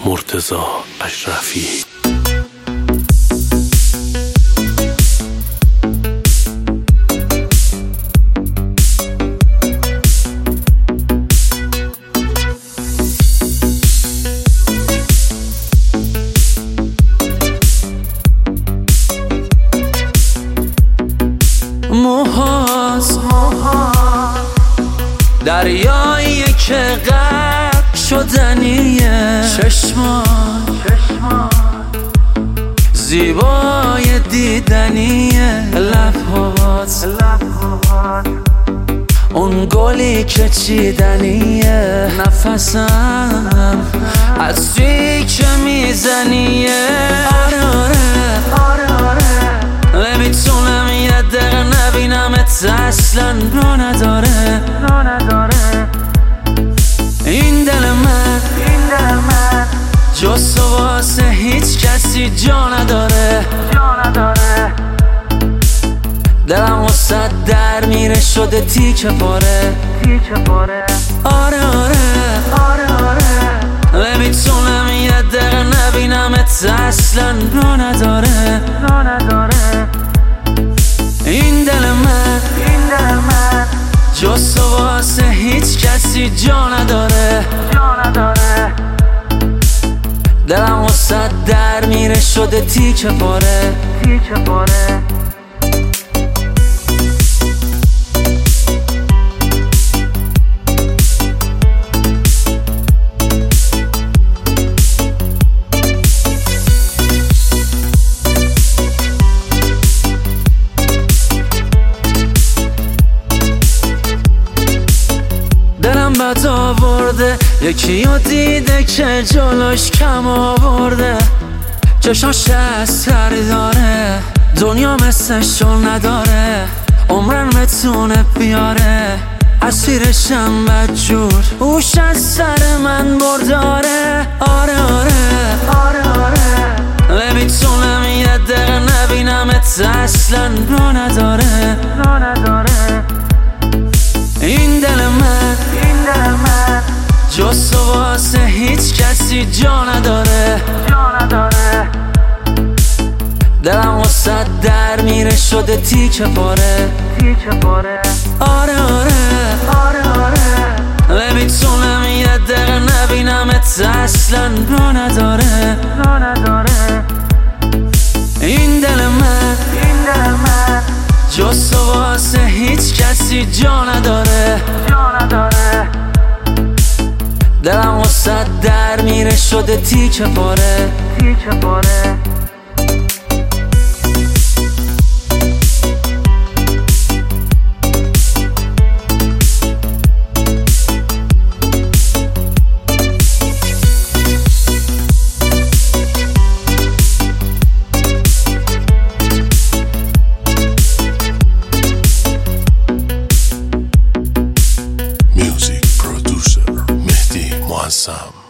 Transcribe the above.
مرتضی اشرفی. موهات دریایی که غرق شدنیه، چشمات زیبای دیدنیه، لبهات اون گلی که چیدنیه، نفسم از توی که میزنیه. آره نمیتونم یه دقیقه نبینمت، اصلا رو نداره این دل من جز تو واسه هیچ کسی جا نداره. دلم واسه در میره شده تیکه پاره. آره نمیتونم یه دقیقه نبینمت، اصلا رو نداره این دل من جز تو واسه هیچ کسی جا نداره. دلم واسه در میره شده تیکه پاره. دلم بد آورده، یکی رو دیده که جلوش کم آورده، چشاش اثری داره، دنیا مثلشو نداره، عمرن بتونه بیاره، اسیرشم بدجور، اوش از سر من برداره. آره نمیتونم یه دقیقه نبینمت، اصلا رو نداره این دل من جز تو واسه هیچ کسی جا نداره. دلم واسه در میره شده تیکه پاره. آره نمیتونم یه دقیقه نبینمت، اصلا رو نداره این دل من جز تو واسه هیچ کسی جا نداره. دلم واسه در میره شده تیکه پاره. Music producer Mehdi Muazzam.